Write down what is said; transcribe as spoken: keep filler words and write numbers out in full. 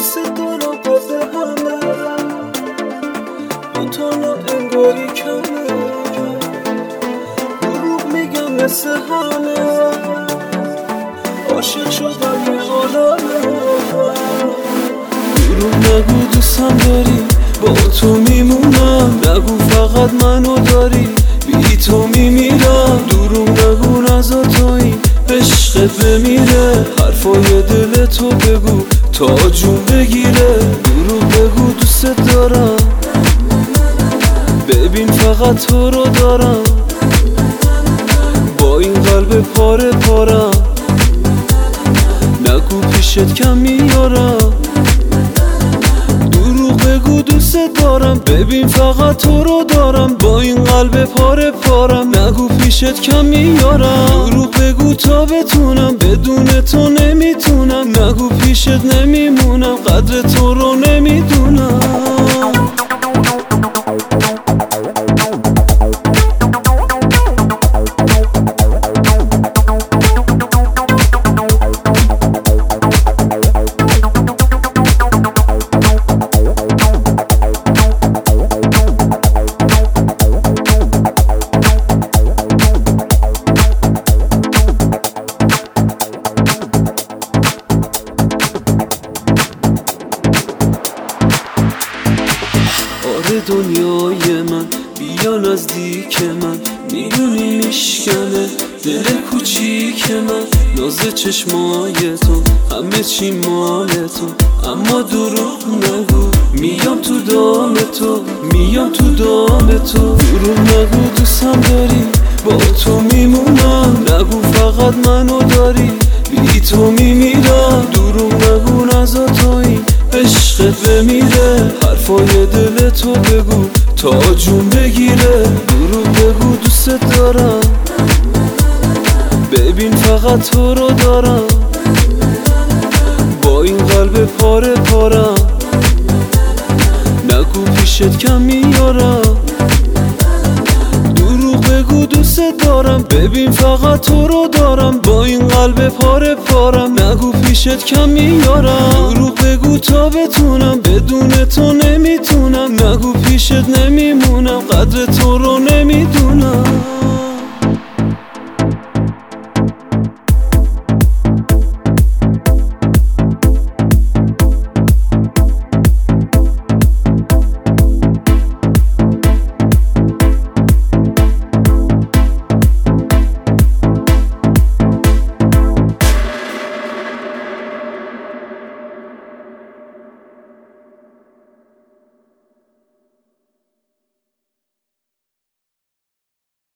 دوست دارم قبل همه، دوتانا انگاری کمه، دروغ میگم مثل همه، عاشق شدم یه عالمه. دروغ نگو دوستم داری، با تو میمونم، نگو فقط منو داری، بی تو میمیرم. دروغ نگو نزا تویی عشقت بمیره، حرفای دل تو بگو تا جون بگیره. دروغ بگو دوست دارم، ببین فقط تو رو دارم، با این قلب پاره پارم، نگو پیشت کم میارم. دروغ بگو دوست دارم، ببین فقط تو رو دارم، با این قلب پاره پارم، نگو پیشت کم میارم. دروغ بگو تا بتونم، بدون تو نمیتونم، نگو پیشت نمیمونم، قدر تو رو نمیدونم. آره دنیای من، بیا نزدیک من، میدونی میشکنه دل کوچیک من. ناز چشمای تو، همه چی مال تو، اما دروغ نگو میام تو دام تو، میام تو دام تو. دروغ نگو دوستم داری، با تو میمونم، نگو فقط منو داری، بی تو میمیرم. دروغ نگو نزا تویی عشقت بمیره، حرفای دل تو بگو تا جون بگیره. دروغ بگو دوست دارم، ببین فقط تو رو دارم، با این قلب پاره پارم، نگو پیشت کم میارم. دروغ بگو دوست دارم، ببین فقط تو رو دارم، با این قلب پاره پارم، نگو پیشت کم میارم. دروغ بگو تا بتونم، بدون تو نمیتونم، نگو پیشت نمیمونم، قدر تو رو نمیدونم.